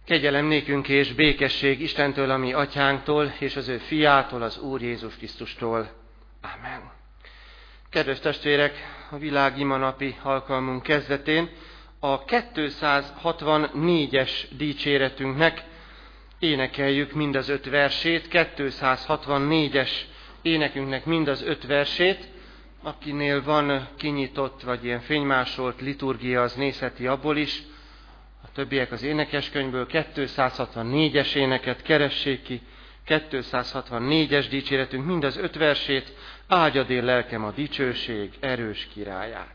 Kegyelem nékünk és békesség Istentől, a mi atyánktól, és az ő fiától, az Úr Jézus Krisztustól. Amen. Kedves testvérek, a világ imanapi alkalmunk kezdetén a 264-es dicséretünknek énekeljük mind az 5 versét, 264-es énekünknek mind az 5 versét. Akinél van kinyitott vagy ilyen fénymásolt liturgia, az nézheti abból is. A többiek az énekeskönyvből 264-es éneket keressék ki, 264-es dicséretünk, mind az 5 versét, áldjad én lelkem a dicsőség erős királyát.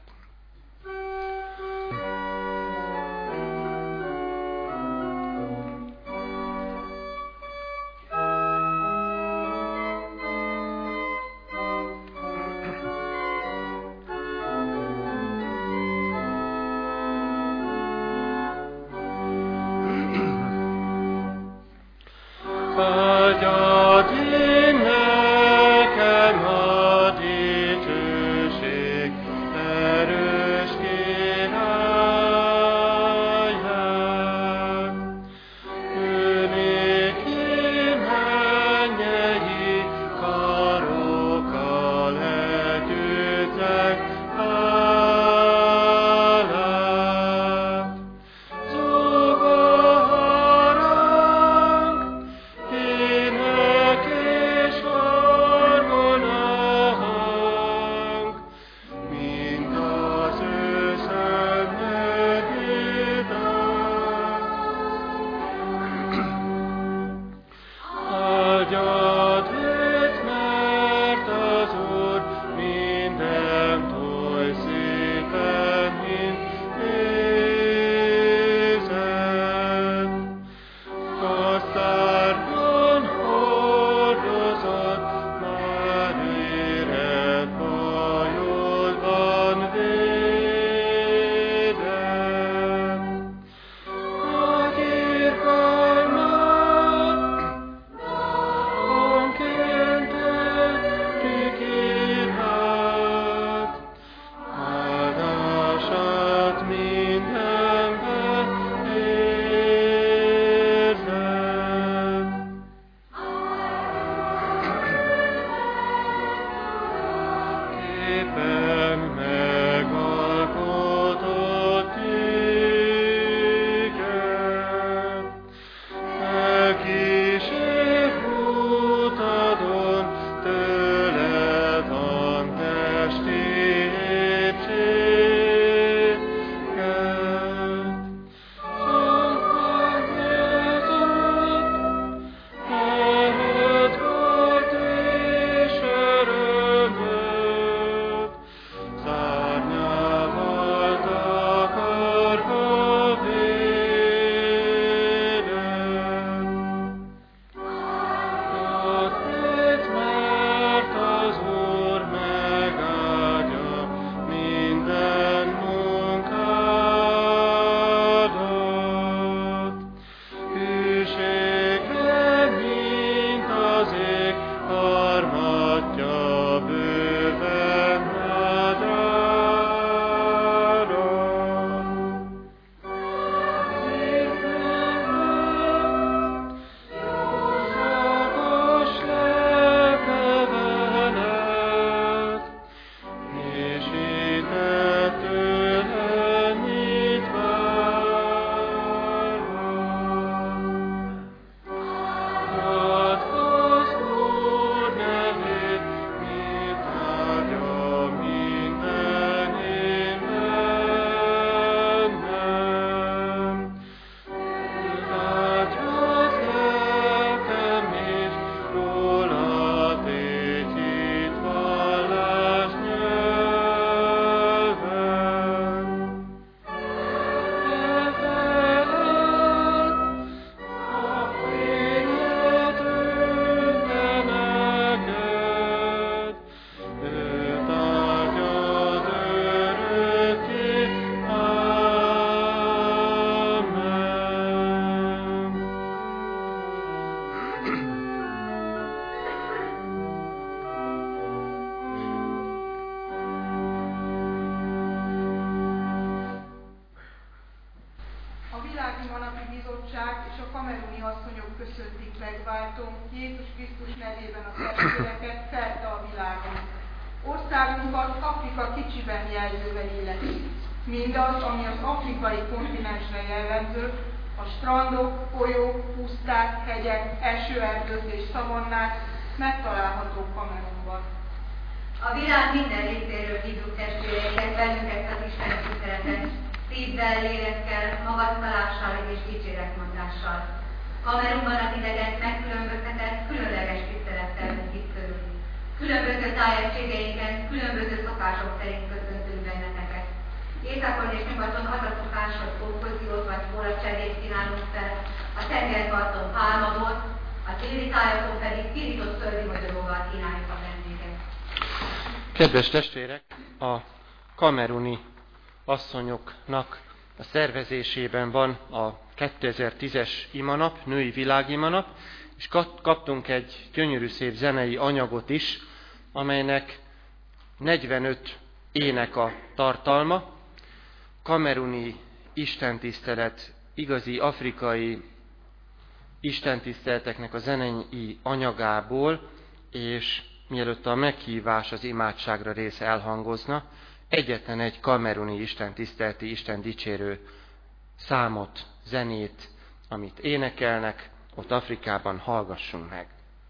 köszöntik megváltónk Jézus Krisztus nevében a testvéreket szerte a világon. Országunkat Afrika kicsiben jelzővel illeti. Mindaz, ami az afrikai kontinensre jellemző, a strandok, folyók, puszták, hegyek, esőerdők és szavannák megtalálhatók Kamerunban. A világ minden részéről hívjuk testvéreinket, bennünket az Isten tiszteletet, szívvel, lélekkel, magasztalással és dicséretmondással. Kamerunban az idegen megkülönböztetett, különleges tisztelettel itt körül. Különböző tájegységeinken, különböző szokások szerint köszöntünk benneteket. Északon és nyugaton az a szokás, hogy kókosziót vagy kólacserét kínálunk fel, a tengerparton pálmabort, a téli tájakon pedig pirított földi magyaróval kínáljuk a vendéget. Kedves testvérek, a kameruni asszonyoknak a szervezésében van a 2010-es imanap, női világimanap, és kaptunk egy gyönyörű szép zenei anyagot is, amelynek 45 ének a tartalma, kameruni istentisztelet, igazi afrikai istentiszteleteknek a zenei anyagából, és mielőtt a meghívás az imádságra része elhangozna, egyetlen egy kameruni istentiszteleti, istendicsérő számot, zenét, amit énekelnek, ott Afrikában hallgassunk meg.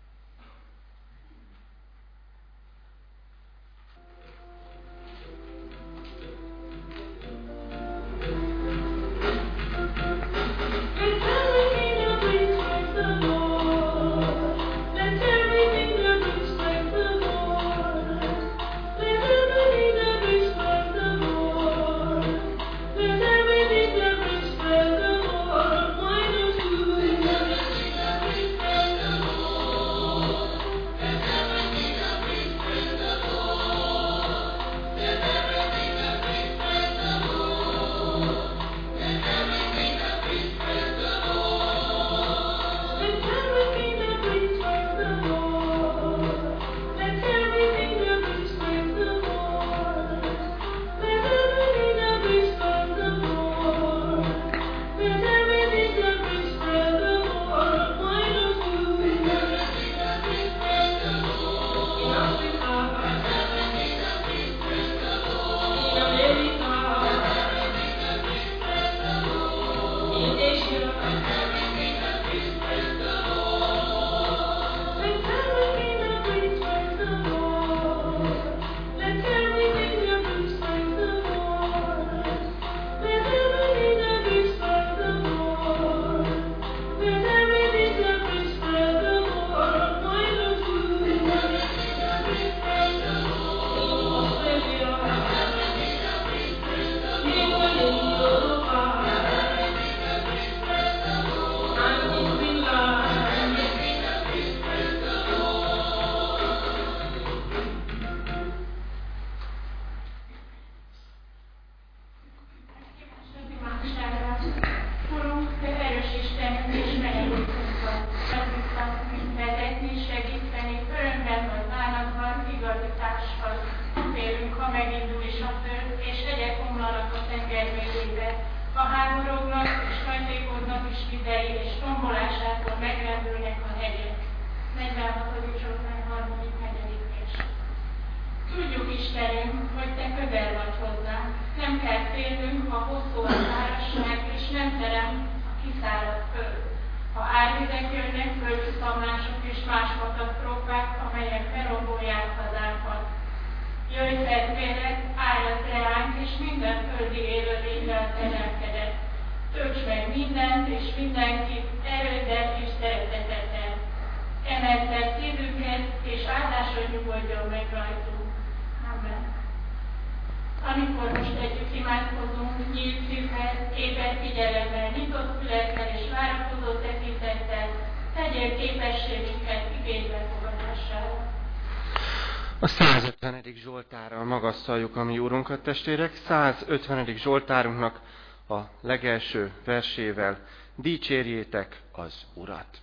Amikor most együtt imádkozunk, nyílt szívvel, ébert figyelemmel, nyitott fülekkel és várakozó tekintettel, tegyél képességünket igénybe fogadására. A 150. Zsoltárral magasztaljuk a mi Úrunkat, testvérek. 150. Zsoltárunknak a legelső versével dicsérjétek az Urat.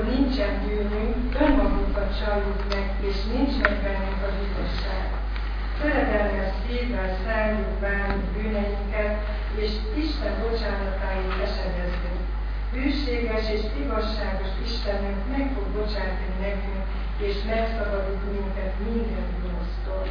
nincsen bűnünk, önmagunkat csaljuk meg, és nincs meg bennünk az igazság. Töredelmes szívvel szálljuk bánni bűneinket, és Isten bocsánatáig esedezzünk. Hűséges és igazságos Istenünk meg fog bocsátani nekünk, és megszabadít minket minden gonosztól.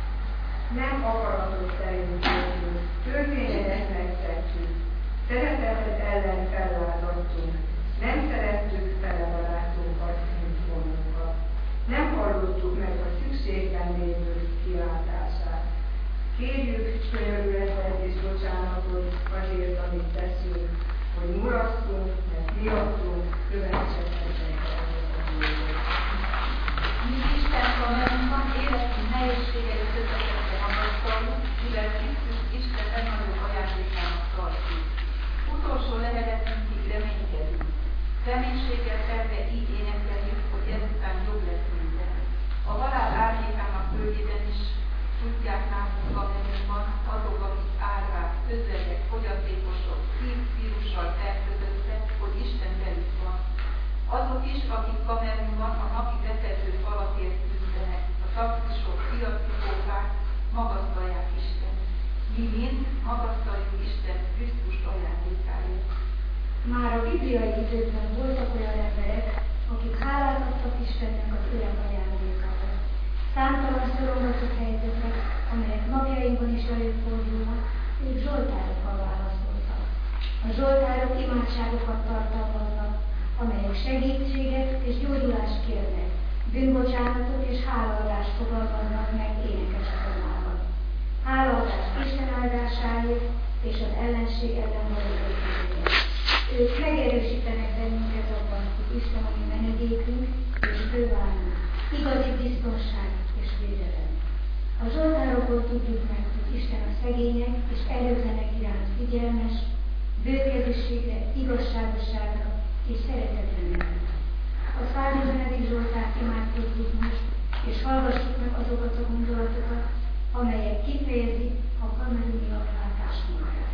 Nem akaratot szerint jöttünk, történetet megtettük, szeretetet ellen fellázadtunk, nem szerettük fele barátunkat, mint vonunkat. Nem hallottuk meg a szükségben lévő kilátását. Kérjük könyörületet és bocsánatot azért, amit teszünk, hogy mulasztunk, mert miattunk következetesek a dolgok. Mi Isten kamerunkban életünk nehézségei közepette magasztalunk, mivel Krisztus Isten legnagyobb ajándékának tartjuk. Utolsó leheletünkig reménykedünk. Reménységgel felve így énekeljük, hogy ezután jobb lesz minden. A halál árnyékának földjében is tudják nálunk kamerunkban azok, akik árvák, közlegek, fogyatékosok, szívvírussal fertőzöttek, hogy Isten velük van. Azok is, akik kamerunkban a napi betegő falakért küzdenek, a taxisok, piacipókák, magasztalják Isten. Mi mind magasztaljuk Isten Krisztus ajándékáért. Már a bibliai időkben voltak olyan emberek, akik hálát adtak Istennek az öreg ajándékára. Számtalan szorongatott helyzetek, amelyek napjainkban is előfordulnak, ők zsoltárokkal válaszoltak. A zsoltárok imádságokat tartalmaznak, amelyek segítséget és gyógyulást kérnek, bűnbocsánatot és hálaadást fogalmaznak meg énekes formában. Hálaadást Isten áldásáért és az ellenség ellen való védelemért. Ők megerősítenek bennünket abban, hogy Isten a mi menedékünk és bővárunk, igazi biztonság és védelem. A zsoltárokból tudjuk meg, hogy Isten a szegények és erőtlenek iránt figyelmes, bőkezűségre, igazságosságra és szeretetre nevet. A 150. Zsoltárt imádkozzuk most, és hallgassuk meg azokat a gondolatokat, amelyek kifejezik a kameruni lakásmunkát.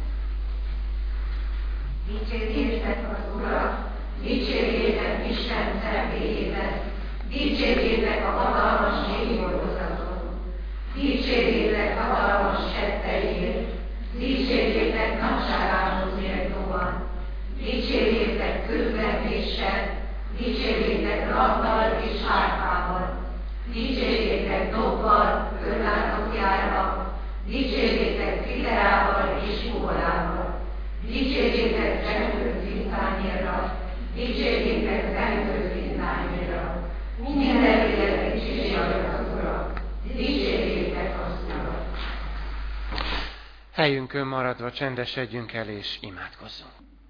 Dicsérjétek az Urat, dicsérjétek Isten személyébe, dicsérjétek a hatalmas jégbordozaton, dicsérjétek hatalmas tetteiért, dicsérjétek nagyságához méltóan, dicsérjétek külvetéssel, dicsérjétek laddal és hárpával, dicsérjétek dobbal, körlátok járva, dicsérjétek fiterával és kólával, dicsérjétek zsengőfintányérra, dicsérjétek zengőfintányérra, minden élet dicsérjétek az Urat, dicsérjétek az Urat. Helyünkön maradva csendesedjünk el és imádkozzunk.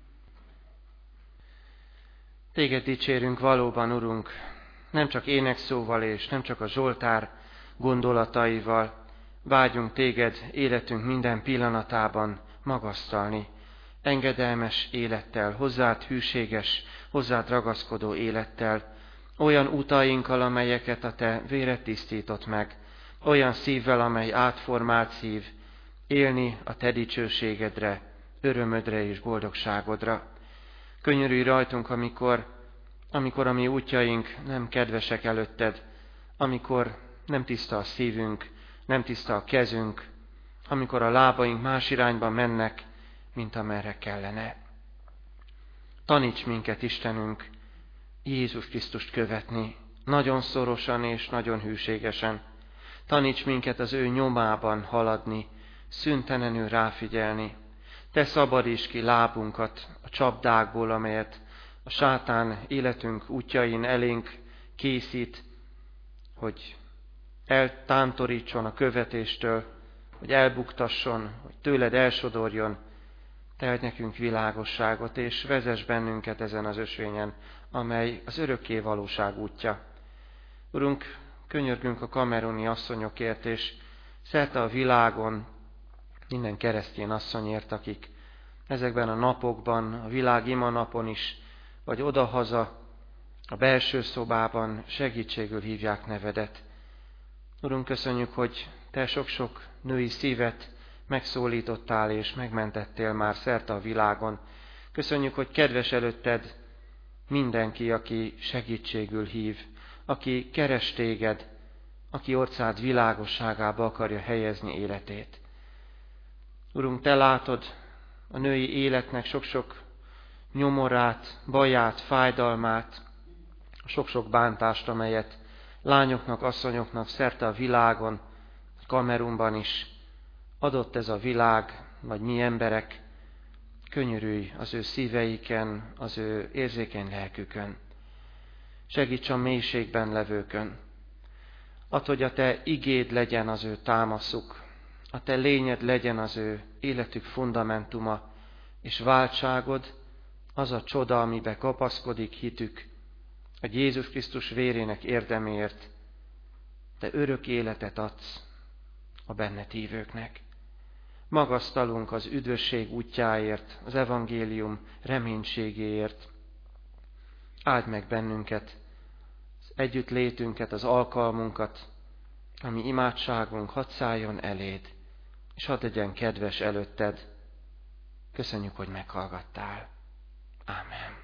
Téged dicsérünk valóban, Urunk, nem csak énekszóval és nem csak a Zsoltár gondolataival, vágyunk Téged életünk minden pillanatában magasztalni, engedelmes élettel, hozzád hűséges, hozzád ragaszkodó élettel, olyan utainkkal, amelyeket a Te véred tisztított meg, olyan szívvel, amely átformált szív, élni a Te dicsőségedre, örömödre és boldogságodra. Könyörülj rajtunk, amikor a mi útjaink nem kedvesek előtted, amikor nem tiszta a szívünk, nem tiszta a kezünk, amikor a lábaink más irányba mennek, mint amerre kellene. Taníts minket, Istenünk, Jézus Krisztust követni, nagyon szorosan és nagyon hűségesen. Taníts minket az ő nyomában haladni, szüntelenül ráfigyelni. Te szabadíts ki lábunkat a csapdákból, amelyet a sátán életünk útjain elénk készít, hogy eltántorítson a követéstől, hogy elbuktasson, hogy tőled elsodorjon. Te nekünk világosságot, és vezess bennünket ezen az ösvényen, amely az örökké valóság útja. Urunk, könyörgünk a kameruni asszonyokért, és szerte a világon minden keresztény asszonyért, akik ezekben a napokban, a világ ima napon is, vagy odahaza, a belső szobában segítségül hívják nevedet. Urunk, köszönjük, hogy Te sok-sok női szívet megszólítottál és megmentettél már szerte a világon. Köszönjük, hogy kedves előtted mindenki, aki segítségül hív, aki keres téged, aki orcád világosságába akarja helyezni életét. Urunk, te látod a női életnek sok-sok nyomorát, baját, fájdalmát, sok-sok bántást, amelyet lányoknak, asszonyoknak szerte a világon, Kamerunban is adott ez a világ, vagy mi emberek. Könyörülj az ő szíveiken, az ő érzékeny lelkükön. Segíts a mélységben levőkön. Add, hogy a te igéd legyen az ő támaszuk, a te lényed legyen az ő életük fundamentuma, és váltságod az a csoda, amibe kapaszkodik hitük, hogy Jézus Krisztus vérének érdeméért te örök életet adsz a benned hívőknek. Magasztalunk az üdvösség útjáért, az evangélium reménységéért. Áld meg bennünket, az együttlétünket, az alkalmunkat, ami imádságunk hadd szálljon eléd, és hadd legyen kedves előtted. Köszönjük, hogy meghallgattál. Ámen.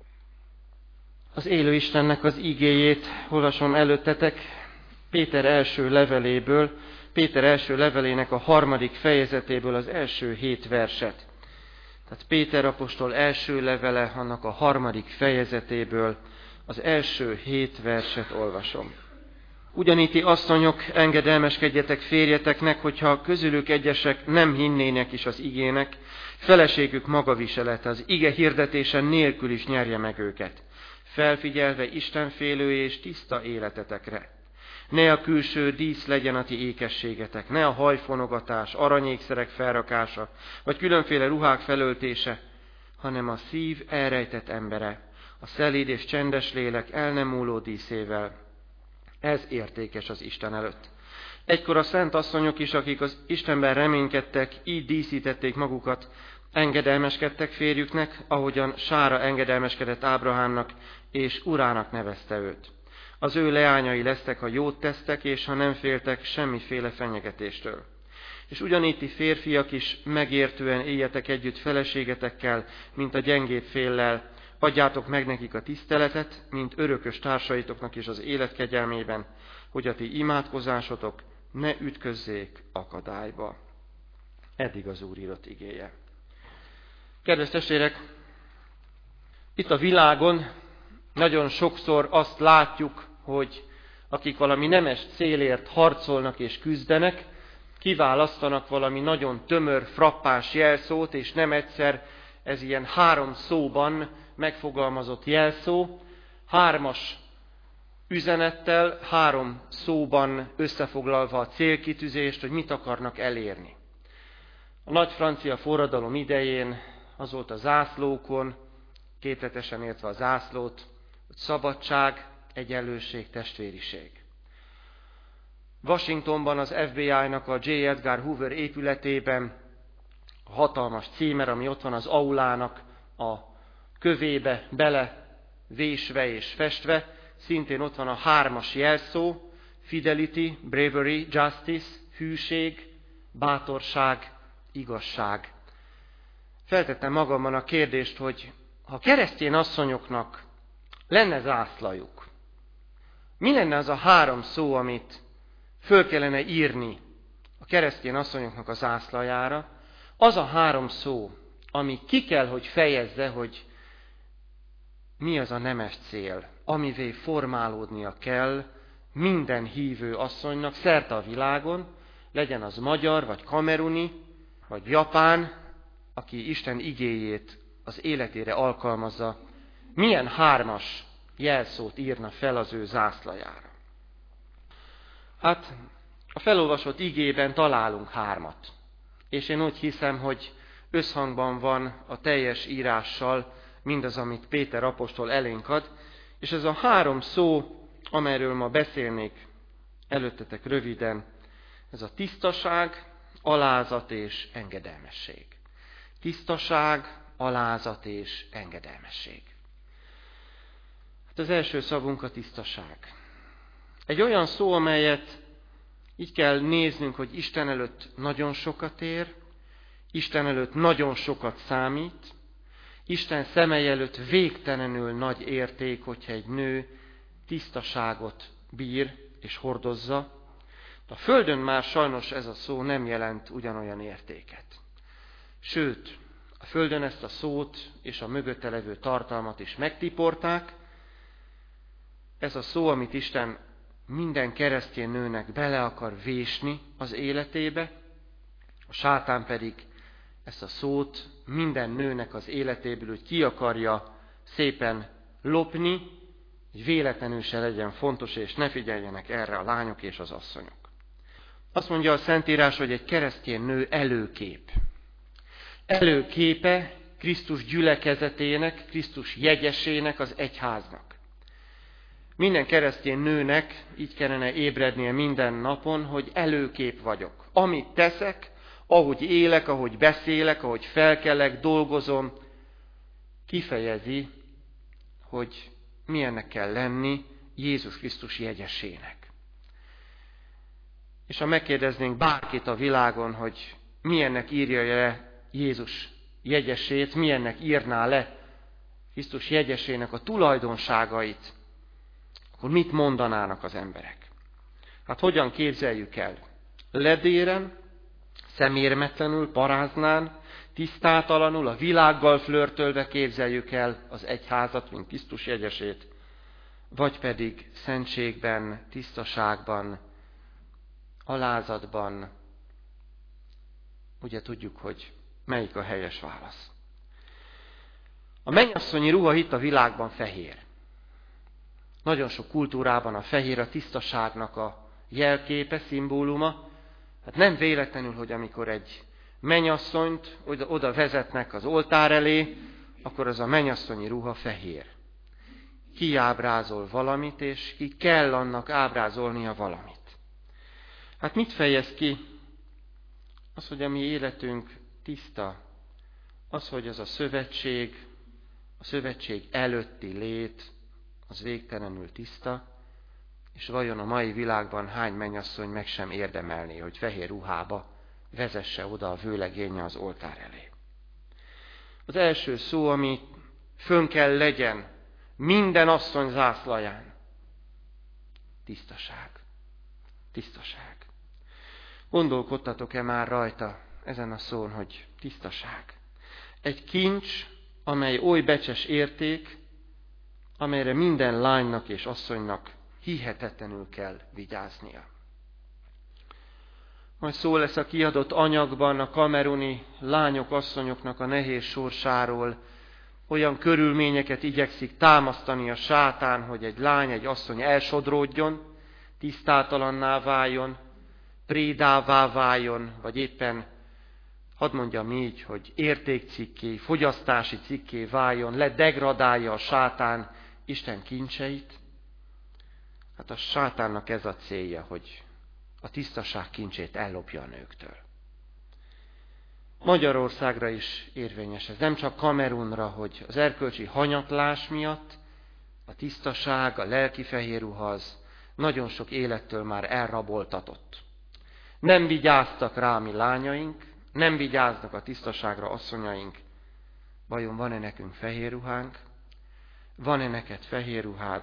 Az élő Istennek az igéjét olvasom előttetek Péter első leveléből, Péter első levelének a 3. fejezetéből az első 7 verset. Tehát Péter apostol első levele, annak a 3. fejezetéből az első 7 verset olvasom. Ugyanígy ti asszonyok, engedelmeskedjetek férjeteknek, hogyha közülük egyesek nem hinnének is az igének, feleségük magaviselete az ige hirdetése nélkül is nyerje meg őket, felfigyelve istenfélő és tiszta életetekre. Ne a külső dísz legyen a ti ékességetek, ne a hajfonogatás, aranyékszerek felrakása, vagy különféle ruhák felöltése, hanem a szív elrejtett embere, a szelíd és csendes lélek el nem múló díszével. Ez értékes az Isten előtt. Egykor a szent asszonyok is, akik az Istenben reménykedtek, így díszítették magukat, engedelmeskedtek férjüknek, ahogyan Sára engedelmeskedett Ábrahámnak, és urának nevezte őt. Az ő leányai lesztek, ha jót tesztek, és ha nem féltek semmiféle fenyegetéstől. És ugyanígy ti férfiak is megértően éljetek együtt feleségetekkel, mint a gyengébb féllel, adjátok meg nekik a tiszteletet, mint örökös társaitoknak is az élet kegyelmében, hogy a ti imádkozásotok ne ütközzék akadályba. Eddig az Úr írott igéje. Kedves testvérek, itt a világon nagyon sokszor azt látjuk, hogy akik valami nemes célért harcolnak és küzdenek, kiválasztanak valami nagyon tömör, frappáns jelszót, és nem egyszer ez ilyen 3 szóban megfogalmazott jelszó, 3 üzenettel, 3 szóban összefoglalva a célkitűzést, hogy mit akarnak elérni. A nagy francia forradalom idején az volt a zászlókon, képletesen értve a zászlót, hogy szabadság, egyenlőség, testvériség. Washingtonban az FBI-nak a J. Edgar Hoover épületében a hatalmas címer, ami ott van az aulának a kövébe bele vésve és festve, szintén ott van a 3 jelszó, fidelity, bravery, justice, hűség, bátorság, igazság. Feltettem magamban a kérdést, hogy ha keresztény asszonyoknak lenne zászlajuk, mi lenne az a 3 szó, amit föl kellene írni a keresztény asszonyoknak a zászlajára, az a 3 szó, ami ki kell, hogy fejezze, hogy mi az a nemes cél, amivé formálódnia kell minden hívő asszonynak szerte a világon, legyen az magyar, vagy kameruni, vagy japán, aki Isten igéjét az életére alkalmazza, milyen 3 jelszót írna fel az ő zászlajára. Hát a felolvasott igében találunk 3, és én úgy hiszem, hogy összhangban van a teljes írással mindaz, amit Péter apostol elénk ad, és ez a 3 szó, amelyről ma beszélnék előttetek röviden, ez a tisztaság, alázat és engedelmesség. Tisztaság, alázat és engedelmesség. Hát az első szavunk a tisztaság. Egy olyan szó, amelyet így kell néznünk, hogy Isten előtt nagyon sokat ér, Isten előtt nagyon sokat számít, Isten szemei előtt végtelenül nagy érték, hogyha egy nő tisztaságot bír és hordozza. A földön már sajnos ez a szó nem jelent ugyanolyan értéket. Sőt, a földön ezt a szót és a mögötte levő tartalmat is megtiporták. Ez a szó, amit Isten minden keresztény nőnek bele akar vésni az életébe, a sátán pedig ezt a szót minden nőnek az életéből úgy ki akarja szépen lopni, hogy véletlenül se legyen fontos, és ne figyeljenek erre a lányok és az asszonyok. Azt mondja a Szentírás, hogy egy keresztény nő előkép. Előképe Krisztus gyülekezetének, Krisztus jegyesének, az egyháznak. Minden keresztény nőnek így kellene ébrednie minden napon, hogy előkép vagyok. Amit teszek, ahogy élek, ahogy beszélek, ahogy felkelek, dolgozom, kifejezi, hogy milyennek kell lenni Jézus Krisztus jegyesének. És ha megkérdeznénk bárkit a világon, hogy milyennek írja le Jézus jegyesét, milyennek írná le Krisztus jegyesének a tulajdonságait, akkor mit mondanának az emberek? Hát hogyan képzeljük el? Ledéren, szemérmetlenül, paráznán, tisztátalanul, a világgal flörtölve képzeljük el az egyházat, mint Krisztus jegyesét, vagy pedig szentségben, tisztaságban, alázatban. Ugye tudjuk, hogy melyik a helyes válasz. A mennyasszonyi ruha itt a világban fehér. Nagyon sok kultúrában a fehér a tisztaságnak a jelképe, szimbóluma. Hát nem véletlenül, hogy amikor egy mennyasszonyt oda vezetnek az oltár elé, akkor az a mennyasszonyi ruha fehér. Ki ábrázol valamit, és ki kell annak ábrázolnia valamit. Hát mit fejez ki? Az, hogy a mi életünk tiszta, az, hogy az a szövetség előtti lét, az végtelenül tiszta, és vajon a mai világban hány mennyasszony meg sem érdemelné, hogy fehér ruhába vezesse oda a vőlegénye az oltár elé. Az első szó, ami fönn kell legyen minden asszony zászlaján, tisztaság. Tisztaság. Gondolkodtatok-e már rajta ezen a szón, hogy tisztaság? Egy kincs, amely oly becses érték, amelyre minden lánynak és asszonynak hihetetlenül kell vigyáznia. Majd szó lesz a kiadott anyagban a kameruni lányok, asszonyoknak a nehéz sorsáról. Olyan körülményeket igyekszik támasztani a sátán, hogy egy lány, egy asszony elsodródjon, tisztátalanná váljon, prédává váljon, vagy éppen, hadd mondjam így, hogy értékcikké, fogyasztási cikké váljon, ledegradálja a sátán Isten kincseit. Hát a sátánnak ez a célja, hogy a tisztaság kincsét ellopja a nőktől. Magyarországra is érvényes ez, nem csak Kamerunra, hogy az erkölcsi hanyatlás miatt a tisztaság, a lelki fehér ruha az nagyon sok élettől már elraboltatott. Nem vigyáztak rá mi lányaink, nem vigyáznak a tisztaságra asszonyaink. Vajon van-e nekünk fehér ruhánk? Van-e neked fehér ruhád?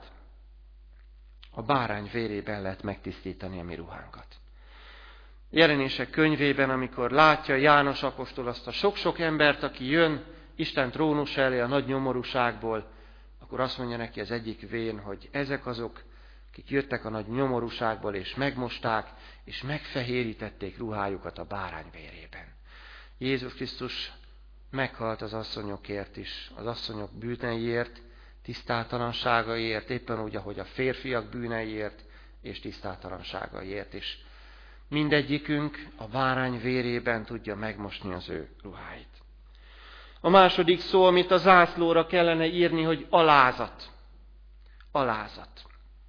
A bárány vérében lehet megtisztítani a mi ruhánkat. Jelenések könyvében, amikor látja János apostol azt a sok-sok embert, aki jön Isten trónus elé a nagy nyomorúságból, akkor azt mondja neki az egyik vén, hogy ezek azok, akik jöttek a nagy nyomorúságból, és megmosták, és megfehérítették ruhájukat a bárány vérében. Jézus Krisztus meghalt az asszonyokért is, az asszonyok bűneiért, tisztátalanságaiért, éppen úgy, ahogy a férfiak bűneiért és tisztátalanságaiért is. Mindegyikünk a bárány vérében tudja megmosni az ő ruháit. A második szó, amit a zászlóra kellene írni, hogy alázat. Alázat.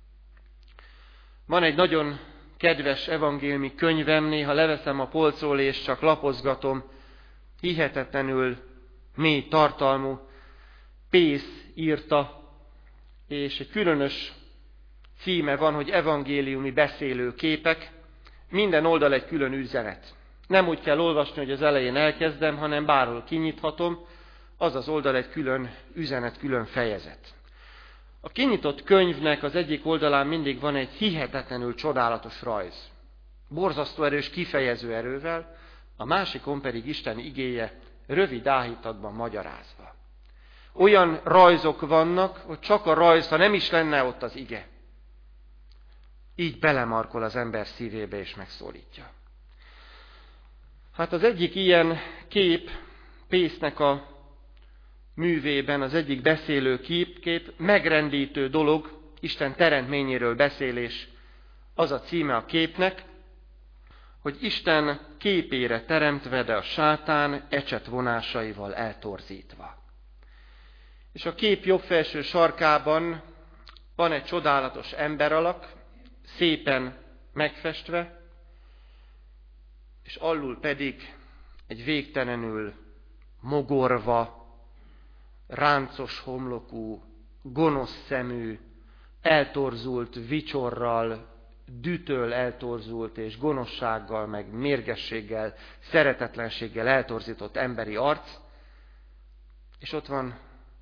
Van egy nagyon kedves evangéliumi könyvem, néha leveszem a polcról és csak lapozgatom, hihetetlenül mély tartalmú, Pész írta, és egy különös címe van, hogy evangéliumi beszélőképek, minden oldal egy külön üzenet. Nem úgy kell olvasni, hogy az elején elkezdem, hanem bárhol kinyithatom, az az oldal egy külön üzenet, külön fejezet. A kinyitott könyvnek az egyik oldalán mindig van egy hihetetlenül csodálatos rajz. Borzasztó erős kifejező erővel, a másikon pedig Isten igéje rövid áhítatban magyarázva. Olyan rajzok vannak, hogy csak a rajz, ha nem is lenne ott az ige. Így belemarkol az ember szívébe és megszólítja. Hát az egyik ilyen kép, Pésznek a művében, az egyik beszélő kép megrendítő dolog, Isten teremtményéről beszélés, az a címe a képnek, hogy Isten képére teremtve, de a sátán ecset vonásaival eltorzítva. És a kép jobb felső sarkában van egy csodálatos emberalak, szépen megfestve, és alul pedig egy végtelenül mogorva, ráncos homlokú, gonosz szemű, eltorzult vicsorral, dühtől eltorzult és gonoszsággal, meg mérgességgel, szeretetlenséggel eltorzított emberi arc, és ott van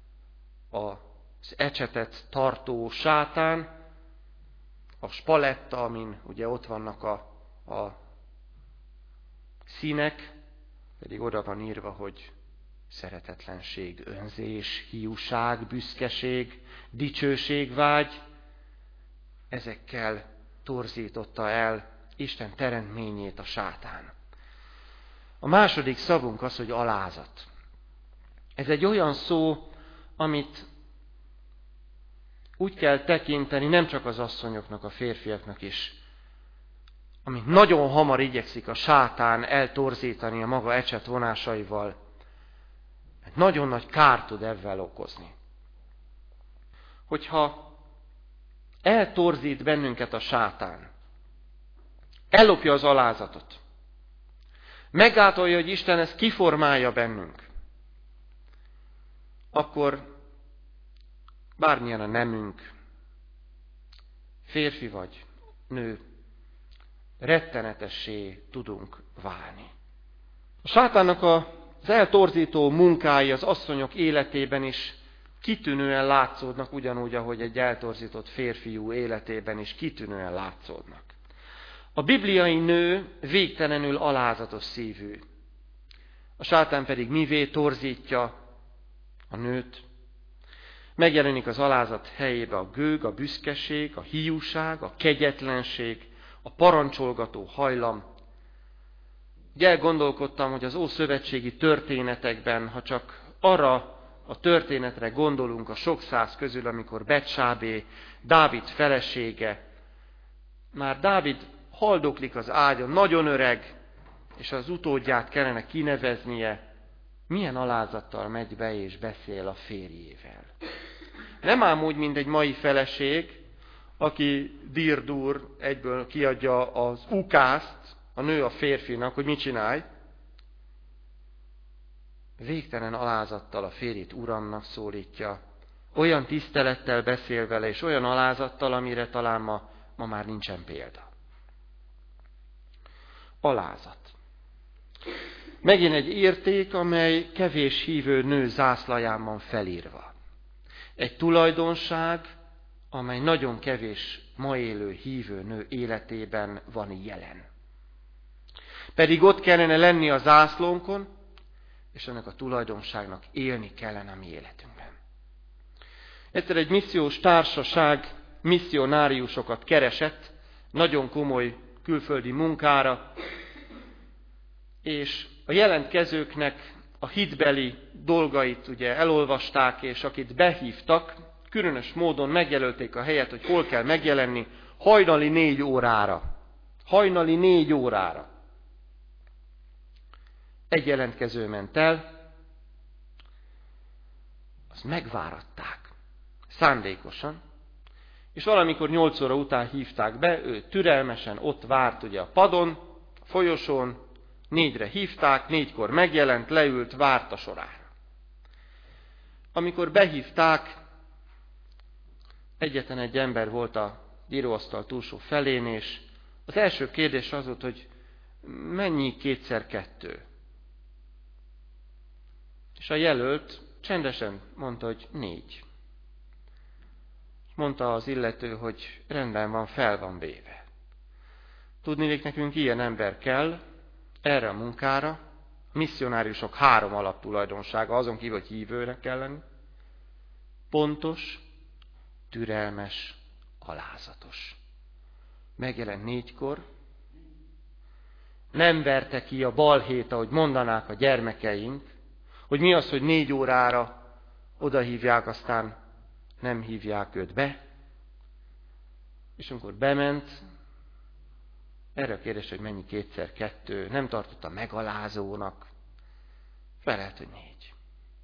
az ecsetet tartó sátán, a spaletta, amin ugye ott vannak a színek, pedig oda van írva, hogy szeretetlenség, önzés, hiúság, büszkeség, dicsőségvágy, ezekkel torzította el Isten teremtményét a sátán. A második szavunk az, hogy alázat. Ez egy olyan szó, amit úgy kell tekinteni, nem csak az asszonyoknak, a férfiaknak is, amit nagyon hamar igyekszik a sátán eltorzítani a maga ecset vonásaival, mert nagyon nagy kárt tud ezzel okozni. Hogyha eltorzít bennünket a sátán, ellopja az alázatot, megátolja, hogy Isten ezt kiformálja bennünk, akkor bármilyen a nemünk, férfi vagy nő, rettenetessé tudunk válni. A sátánnak az eltorzító munkái az asszonyok életében is kitűnően látszódnak, ugyanúgy, ahogy egy eltorzított férfiú életében is kitűnően látszódnak. A bibliai nő végtelenül alázatos szívű. A sátán pedig mivé torzítja a nőt? Megjelenik az alázat helyébe a gőg, a büszkeség, a hiúság, a kegyetlenség, a parancsolgató hajlam. Ugye elgondolkodtam, hogy az ószövetségi történetekben, ha csak arra a történetre gondolunk a sok száz közül, amikor Betsábé, Dávid felesége, már Dávid haldoklik az ágyon, nagyon öreg, és az utódját kellene kineveznie, milyen alázattal megy be és beszél a férjével. Nem ám úgy, mint egy mai feleség, aki dirdur, egyből kiadja az ukázt, a nő a férfinak, hogy mit csinálj. Végtelen alázattal a férjét uramnak szólítja, olyan tisztelettel beszél vele, és olyan alázattal, amire talán ma már nincsen példa. Alázat. Megint egy érték, amely kevés hívő nő zászlaján van felírva. Egy tulajdonság, amely nagyon kevés ma élő hívő nő életében van jelen. Pedig ott kellene lenni a zászlónkon, és ennek a tulajdonságnak élni kellene a mi életünkben. Egyszer egy missziós társaság misszionáriusokat keresett, nagyon komoly külföldi munkára, és a jelentkezőknek a hitbeli dolgait ugye elolvasták, és akit behívtak, különös módon megjelölték a helyet, hogy hol kell megjelenni, hajnali 4 órára. Hajnali 4 órára. Egy jelentkező ment el, azt megváratták, szándékosan, és valamikor 8 óra után hívták be, ő türelmesen ott várt ugye a padon, a folyosón, 4-re hívták, 4-kor megjelent, leült, várt a sorára. Amikor behívták, egyetlen egy ember volt a íróasztal túlsó felén, és az első kérdés az volt, hogy mennyi 2x2? És a jelölt csendesen mondta, hogy 4. Mondta az illető, hogy rendben van, fel van véve. Tudniillik, nekünk ilyen ember kell erre a munkára. A misszionáriusok 3 alaptulajdonsága, azon kívül, hogy hívőnek kell lenni. Pontos, türelmes, alázatos. Megjelent 4-kor. Nem verte ki a balhét, ahogy mondanák a gyermekeink, hogy mi az, hogy 4 órára oda hívják, aztán nem hívják őt be. És amikor bement, erre a kérdés, hogy mennyi 2x2, nem tartotta megalázónak, felelt, hogy 4.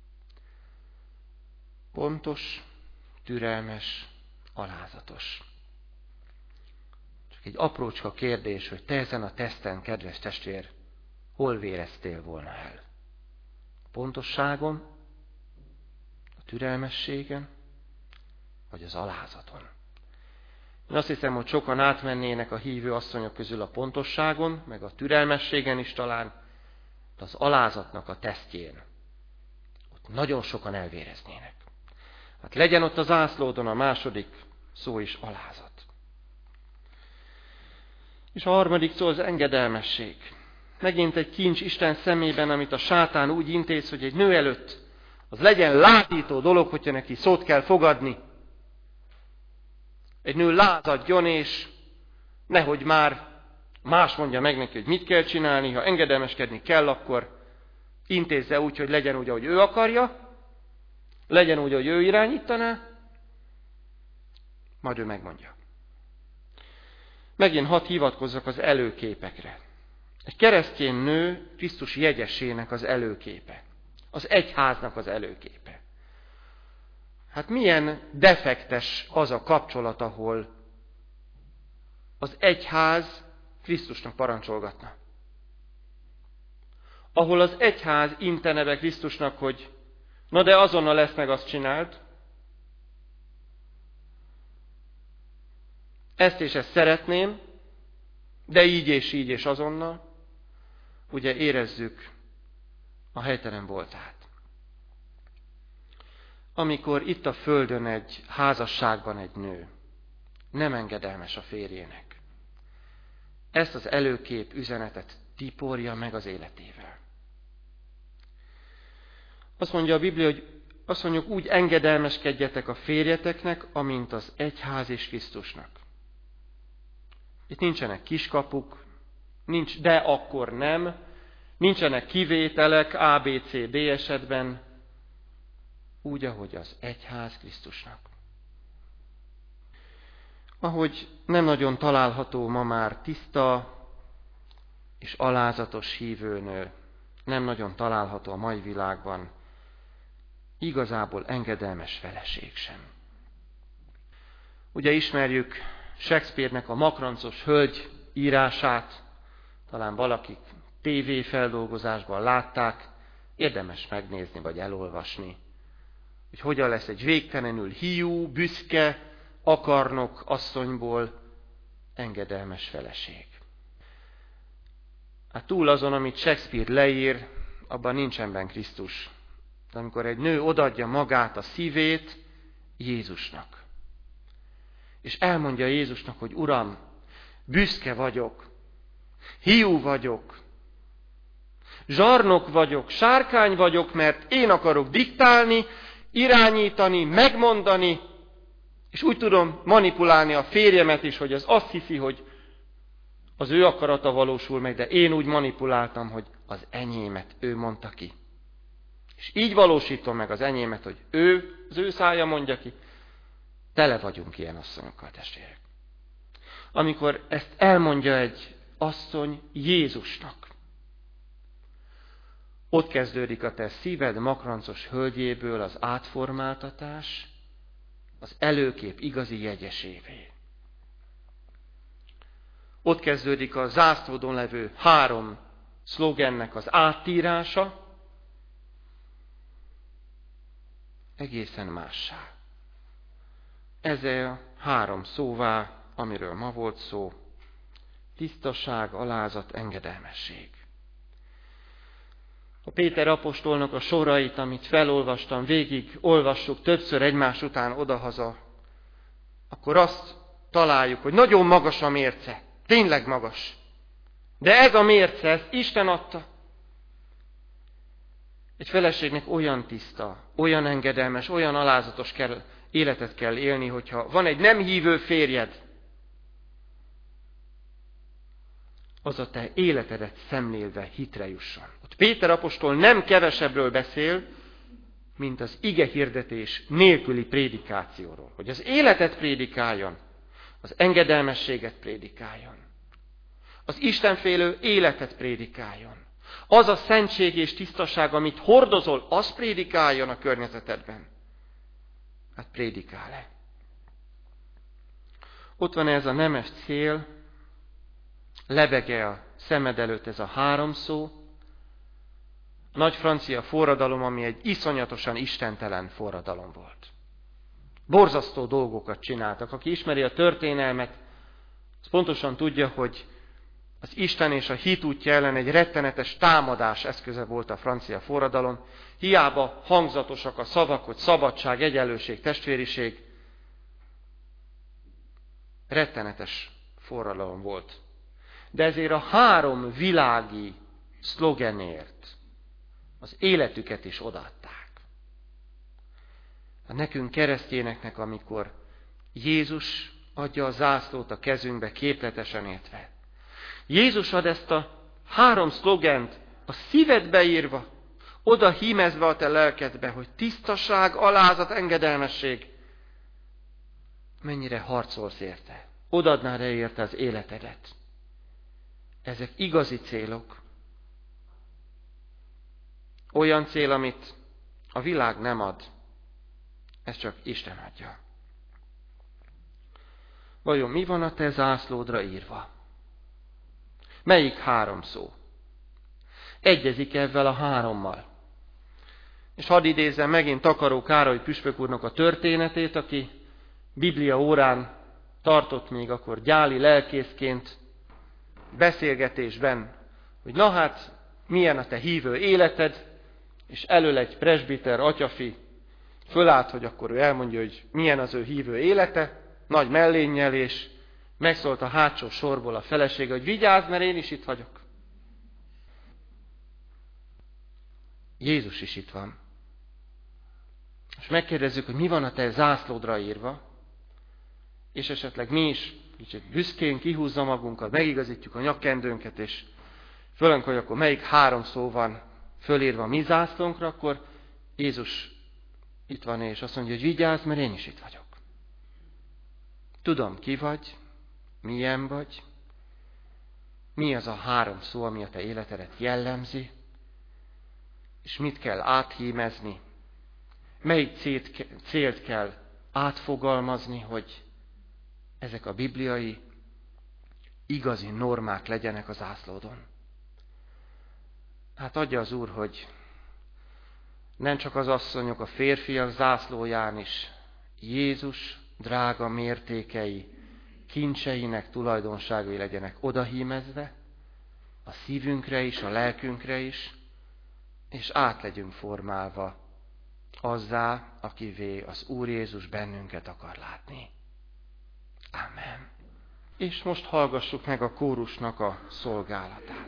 Pontos, türelmes, alázatos. Csak egy aprócska kérdés, hogy te ezen a teszten, kedves testvér, hol véreztél volna el? A pontosságon, a türelmességen, vagy az alázaton? Én azt hiszem, hogy sokan átmennének a hívő asszonyok közül a pontosságon, meg a türelmességen is talán, de az alázatnak a tesztjén ott nagyon sokan elvéreznének. Hát legyen ott a zászlódon a második szó is, alázat. És a harmadik szó az engedelmesség. Megint egy kincs Isten szemében, amit a sátán úgy intéz, hogy egy nő előtt az legyen ládító dolog, hogyha neki szót kell fogadni. Egy nő lázadjon, és nehogy már más mondja meg neki, hogy mit kell csinálni, ha engedelmeskedni kell, akkor intézze úgy, hogy legyen úgy, ahogy ő akarja, legyen úgy, ahogy ő irányítaná, majd ő megmondja. Megint hadd hivatkozzak az előképekre. Egy keresztény nő Krisztus jegyesének az előképe. Az egyháznak az előképe. Hát milyen defektes az a kapcsolat, ahol az egyház Krisztusnak parancsolgatna. Ahol az egyház intene be Krisztusnak, hogy na de azonnal lesz meg, azt csináld. Ezt és ezt szeretném, de így és azonnal. Ugye érezzük a helytelen voltát. Amikor itt a földön egy házasságban egy nő nem engedelmes a férjének, ezt az előkép üzenetet tiporja meg az életével. Azt mondja a Biblia, hogy azt mondjuk úgy engedelmeskedjetek a férjeteknek, amint az egyház és Krisztusnak. Itt nincsenek kiskapuk, nincs de akkor nem, nincsenek kivételek A, B, C, D esetben, úgy, ahogy az egyház Krisztusnak. Ahogy nem nagyon található ma már tiszta és alázatos hívőnő, nem nagyon található a mai világban, igazából engedelmes feleség sem. Ugye ismerjük Shakespeare-nek a Makrancos hölgy írását, talán valakik tévéfeldolgozásban látták, érdemes megnézni vagy elolvasni, hogy hogyan lesz egy végtelenül hiú, büszke, akarnok asszonyból engedelmes feleség. Hát túl azon, amit Shakespeare leír, abban nincsen benne Krisztus. De amikor egy nő odaadja magát, a szívét Jézusnak, és elmondja Jézusnak, hogy Uram, büszke vagyok, hiú vagyok, zsarnok vagyok, sárkány vagyok, mert én akarok diktálni, irányítani, megmondani, és úgy tudom manipulálni a férjemet is, hogy az azt hiszi, hogy az ő akarata valósul meg, de én úgy manipuláltam, hogy az enyémet ő mondta ki. És így valósítom meg az enyémet, hogy az ő szája mondja ki. Tele vagyunk ilyen asszonyokkal, testvérek. Amikor ezt elmondja egy asszony Jézusnak, ott kezdődik a te szíved makrancos hölgyéből az átformáltatás, az előkép igazi jegyesévé. Ott kezdődik a zászlódon levő 3 szlogennek az áttírása, egészen mássá. Ezzel 3 szóvá, amiről ma volt szó, tisztaság, alázat, engedelmesség. a Péter apostolnak a sorait, amit felolvastam, végig olvassuk többször egymás után odahaza, akkor azt találjuk, hogy nagyon magas a mérce, tényleg magas. De ez a mérce, ezt Isten adta. Egy feleségnek olyan tiszta, olyan engedelmes, olyan alázatos életet kell élni, hogyha van egy nem hívő férjed, az a te életedet szemlélve hitre jusson. Ott Péter apostol nem kevesebbről beszél, mint az ige hirdetés nélküli prédikációról. Hogy az életet prédikáljon, az engedelmességet prédikáljon, az istenfélő életet prédikáljon. Az a szentség és tisztaság, amit hordozol, az prédikáljon a környezetedben. Hát prédikál-e? Ott van ez a nemes cél, lebeg-e a szemed előtt ez a 3 szó, nagy francia forradalom, ami egy iszonyatosan istentelen forradalom volt. Borzasztó dolgokat csináltak. Aki ismeri a történelmet, az pontosan tudja, hogy az Isten és a hit útja ellen egy rettenetes támadás eszköze volt a francia forradalom. Hiába hangzatosak a szavak, hogy szabadság, egyenlőség, testvériség. Rettenetes forradalom volt. De ezért a 3 világi szlogenért az életüket is odaadták. Nekünk keresztényeknek, amikor Jézus adja a zászlót a kezünkbe képletesen értve. Jézus ad ezt a 3 szlogent a szívedbe írva, oda hímezve a te lelkedbe, hogy tisztaság, alázat, engedelmesség. Mennyire harcolsz érte? Odaadnád érte az életedet. Ezek igazi célok. Olyan cél, amit a világ nem ad. Ez csak Isten adja. Vajon mi van a te zászlódra írva? Melyik 3 szó? Egyezik ezzel a 3-mal. És hadd idézzem megint Takaró Károly püspök úrnak a történetét, aki Biblia órán tartott még akkor gyáli lelkészként beszélgetésben, hogy na hát, milyen a te hívő életed, és elől egy presbiter atyafi fölállt, hogy akkor ő elmondja, hogy milyen az ő hívő élete, nagy mellénnyel, és megszólt a hátsó sorból a felesége, hogy vigyázz, mert én is itt vagyok. Jézus is itt van. És megkérdezzük, hogy mi van a te zászlódra írva, és esetleg mi is kicsit büszkén kihúzza magunkat, megigazítjuk a nyakkendőnket, és fölönk, hogy akkor melyik 3 szó van fölírva a mi zászlónkra, akkor Jézus itt van, és azt mondja, hogy vigyázz, mert én is itt vagyok. Tudom, ki vagy, milyen vagy, mi az a 3 szó, ami a te életedet jellemzi, és mit kell áthímezni, melyik célt kell átfogalmazni, hogy ezek a bibliai, igazi normák legyenek a zászlódon. Hát adja az Úr, hogy nem csak az asszonyok, a férfiak zászlóján is Jézus drága mértékei, kincseinek tulajdonságai legyenek odahímezve, a szívünkre is, a lelkünkre is, és át legyünk formálva azzá, akivé az Úr Jézus bennünket akar látni. Amen. És most hallgassuk meg a kórusnak a szolgálatát.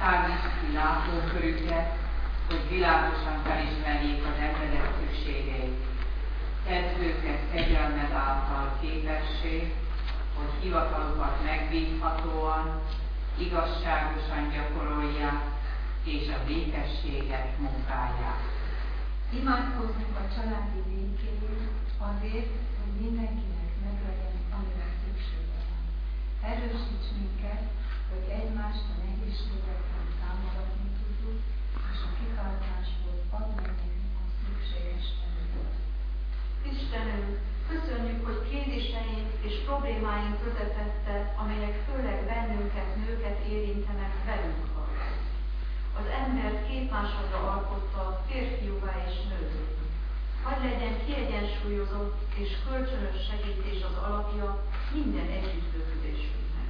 tágíts ki látókörüket, hogy világosan felismerjék az emberek szükségeit. Tedd őket kegyelmed által képessé, hogy hivatalukat megbízhatóan, igazságosan gyakorolják, és a békességet munkálják. Imádkozzunk a családi békéért, azért, hogy mindenkinek meglegyen, amire szüksége van. Erősíts minket, hogy egymást a nehézségekben támogatni tudjuk, és a kiváltásból add meg nekünk a szükséges erőt. Istenünk, köszönjük, hogy kérdéseink és problémáink közepette, amelyek főleg bennünket, nőket érintenek, velünk hallgat. Az embert képmásodra alkotta férfiúvá és nővé. Hadd legyen kiegyensúlyozott és kölcsönös segítés az alapja minden együttműködésünknek.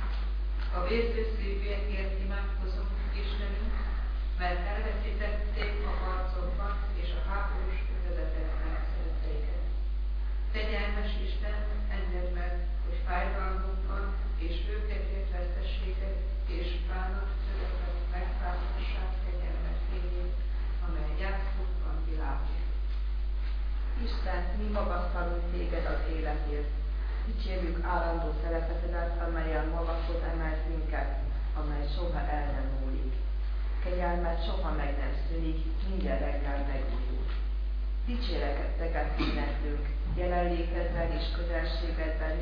A vérzőszívűekért imádkozunk, Istenünk, mert elveszítették a harcokban és a háborús üldözetekben szeretteiket. Kegyelmes Isten, engedd meg, hogy fájdalmunkban és őket ért veszteséget és bánat töröket megváltassák kegyelmet fényét, amely gyászukban világít. Isten, mi magasztalunk téged az életért. Dicsérjük állandó szeretetedet, amelyen magadhoz emelt minket, amely soha el nem múlik. Kegyelmed soha meg nem szűnik, minden reggel megújul. Dicséreteket éneklünk, jelenlétedben és közelségedben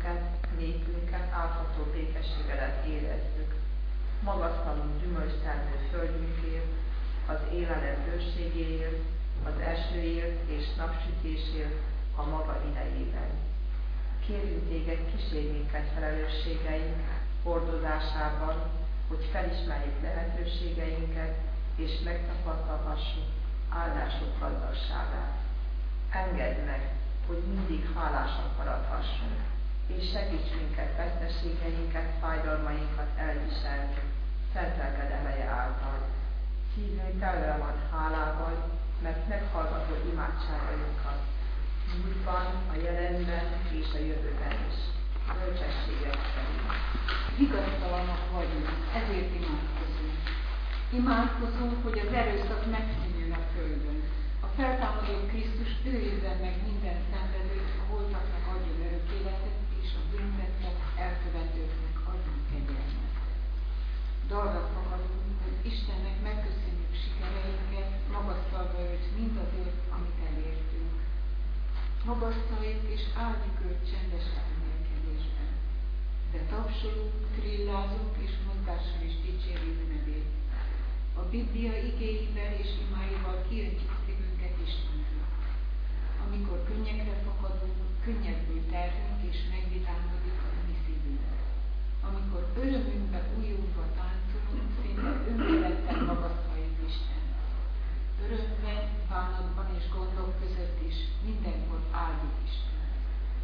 népünket átható békességedet érezzük. Magasztalunk gyümölcstermő földünkért, az élelem bőségéért, az esőért és napsütésért a maga idejében. Kérünk téged, kísérj minket felelősségeink hordozásában, hogy felismerjük lehetőségeinket és megtapasztalhassuk áldások gazdagságát. Engedd meg, hogy mindig hálásak maradhassunk, és segíts minket veszteségeinket, fájdalmainkat elviselni, szent lelked ereje által. Szívünk tele van hálával, mert meghallgatod imádságainkat, múltban, a jelenben és a jövőben is. Bölcsességet szerint. Vigasztalanok vagyunk, ezért imádkozunk. Imádkozunk, hogy az erőszak megszűnjön a földön. A feltámadott Krisztus őrizzen meg minden szenvedőt, a holtaknak adjon örök életet, és a bűntettek, elkövetőknek adjon kegyelmet. Dalra fakadunk, hogy Istennek megköszönjük sikereinket, magasztalva őt mindazért, amit elértünk. Magasztaljuk és áldjuk őt csendes elmélkedésben. De tapsolunk, trillázunk és mozgással is dicsérjük nevét. A Biblia igéivel és imáival kiöntjük szívünket Istenről. Amikor könnyekre fakadunk, könnyebbül terhünk és megvitámodik a mi szívünk. Amikor örömünkbe újulva táncolunk, szinte önfeledten magasztaljuk Istent. Örömben, bánatban és gondok között is mindenkor áldjuk Istent.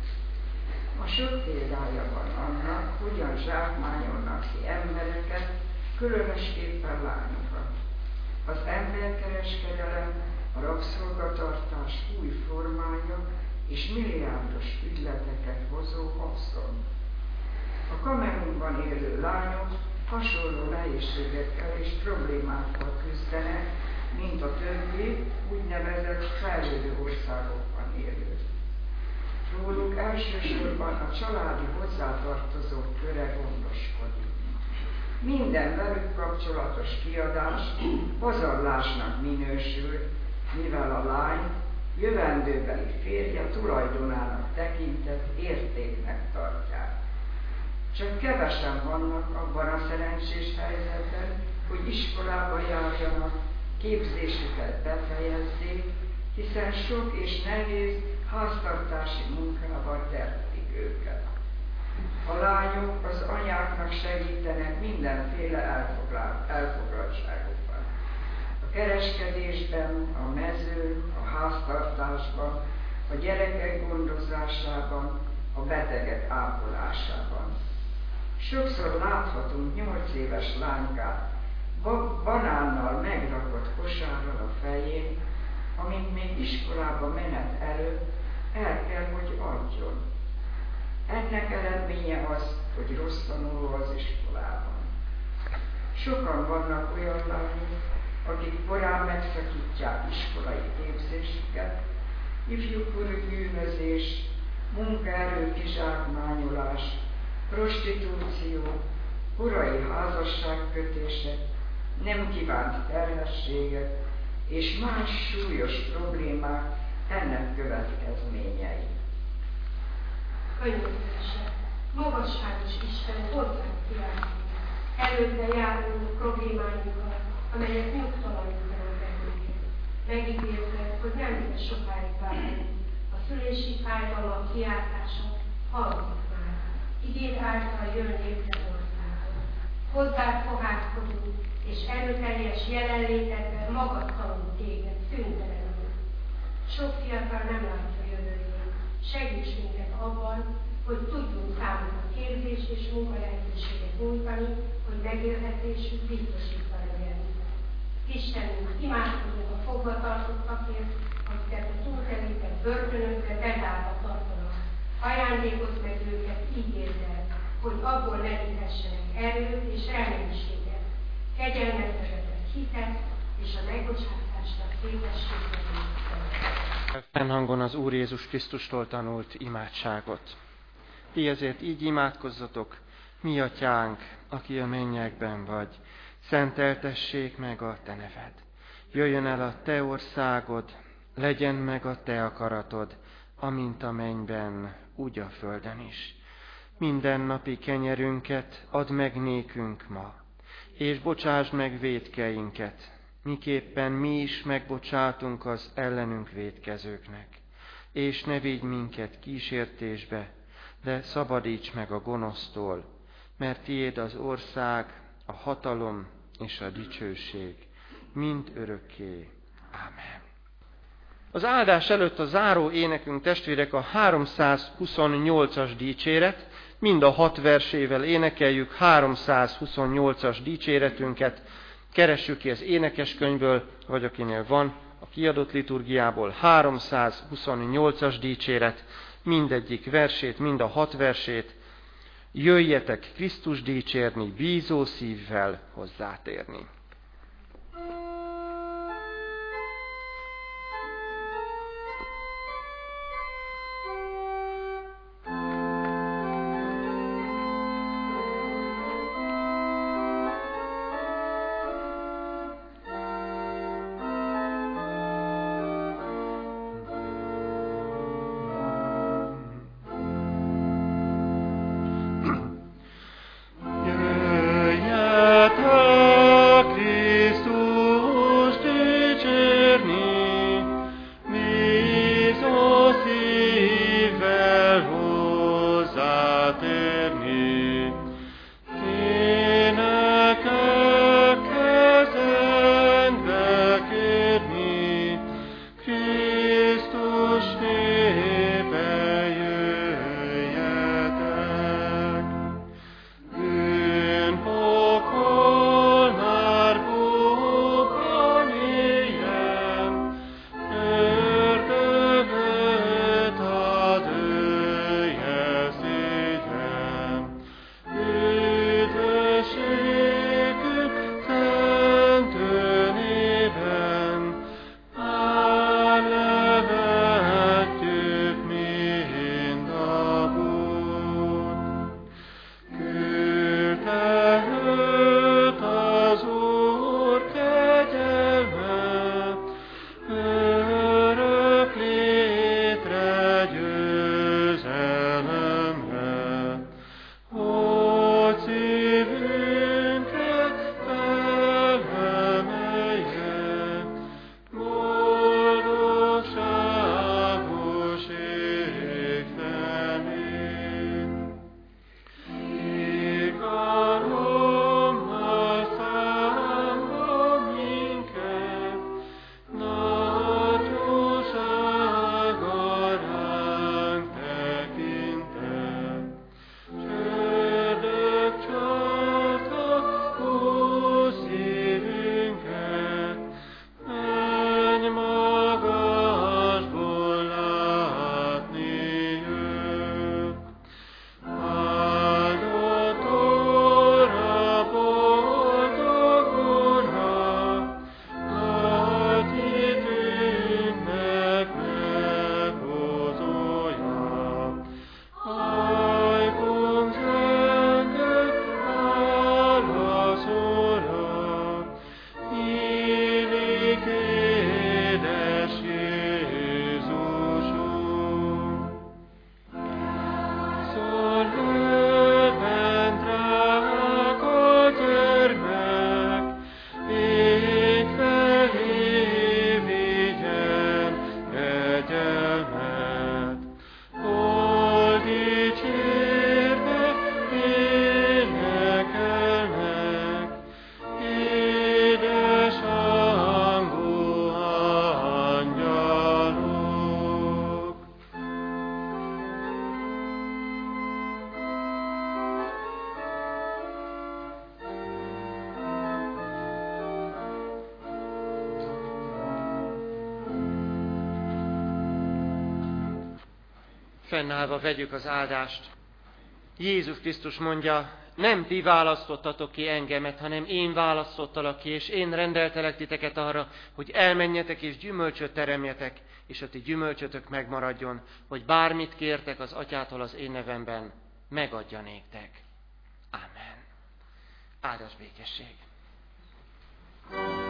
A sok példája van annak, hogyan zsákmányolnak ki embereket, különösképpen lányokat. Az emberkereskedelem, a rabszolgatartás új formája és milliárdos ügyleteket hozó haszon. A Kamerunban élő lányok hasonló nehézségekkel és problémákkal küzdenek, mint a többi úgynevezett fejlődő országokban élők. Róluk elsősorban a családi hozzátartozók köre gondoskodik. Minden velük kapcsolatos kiadás pazarlásnak minősül, mivel a lány jövendőbeli férje tulajdonának tekintett értéknek tartják. Csak kevesen vannak abban a szerencsés helyzetben, hogy iskolába járjanak, képzésüket befejezzék, hiszen sok és nehéz háztartási munkával terhelik őket. A lányok az anyáknak segítenek mindenféle elfoglaltságokban. A kereskedésben, a mezőn, a háztartásban, a gyerekek gondozásában, a betegek ápolásában. Sokszor láthatunk 8 éves lánykát banánnal megrakott kosárral a fején, amint még iskolába menet előtt el kell, hogy adjon. Ennek eredménye az, hogy rossz tanuló az iskolában. Sokan vannak olyan lányok, akik korán megszakítják iskolai képzésüket, ifjúkori bűnözés, munkaerő kizsákmányolás, prostitúció, korai házasságkötések, nem kívánt terhességek és más súlyos problémák ennek következményei. Könyörgése, magasságos Isten hozzánk kiáltani, előtte járuló problémáinkkal, amelyek nyugtalanítanak bennünket. Megígérted, hogy nem lesz sokáig várni. A szülési fájdalmak kiáltása hallgat már. Igéd által jön létre országon. Hozzád fohászkodunk, és erőteljes jelenlétedben magasztalunk téged szüntelenül. Sok fiatal nem látja jövőjét. Segíts minket abban, hogy tudjunk számukra képzés és munkalehetőséget nyújtani, hogy megélhetésük biztosítva legyen. Istenünk, imádkozunk a fogvatartottakért, akiket a túltelített börtönökre bezárva tartanak. Ajándékozz meg őket, ígérd el, hogy abból meríthessenek erőt és reménységet, kegyelmet vezetett hitet és a megbocsátásnak képességet. Fennhangon az Úr Jézus Krisztustól tanult imádságot. Ti ezért így imádkozzatok: mi atyánk, aki a mennyekben vagy, szenteltessék meg a te neved. Jöjjön el a te országod, legyen meg a te akaratod, amint a mennyben, úgy a földön is. Mindennapi kenyerünket add meg nékünk ma, és bocsásd meg vétkeinket, miképpen mi is megbocsátunk az ellenünk vétkezőknek. És ne vigy minket kísértésbe, de szabadíts meg a gonosztól, mert tiéd az ország, a hatalom és a dicsőség, mind örökké. Ámen. Az áldás előtt a záró énekünk, testvérek, a 328-as dicséret, mind a 6 versével énekeljük 328-as dicséretünket. Keressük ki az énekeskönyvből, vagy akinél van, a kiadott liturgiából 328-as dicséret, mindegyik versét, mind a 6 versét. Jöjjetek Krisztus dicsérni, bízó szívvel hozzátérni. Krisztus Fennállva vegyük az áldást. Jézus Krisztus mondja, nem ti választottatok ki engemet, hanem én választottalak ki, és én rendeltelek titeket arra, hogy elmenjetek és gyümölcsöt teremjetek, és a ti gyümölcsötök megmaradjon, hogy bármit kértek az Atyától az én nevemben, megadja néktek. Ámen. Áldás békesség.